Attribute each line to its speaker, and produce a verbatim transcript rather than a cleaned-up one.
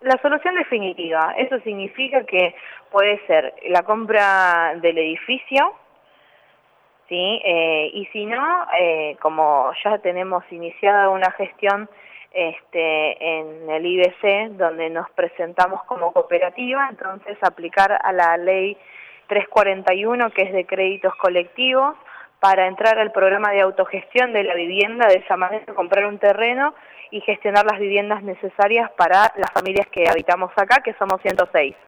Speaker 1: la solución definitiva. Eso significa que puede ser la compra del edificio, ¿sí? Eh, y si no, eh, como ya tenemos iniciada una gestión este, en el I B C, donde nos presentamos como cooperativa, entonces aplicar a la ley trescientos cuarenta y uno, que es de créditos colectivos, para entrar al programa de autogestión de la vivienda, de esa manera comprar un terreno y gestionar las viviendas necesarias para las familias que habitamos acá, que somos ciento seis.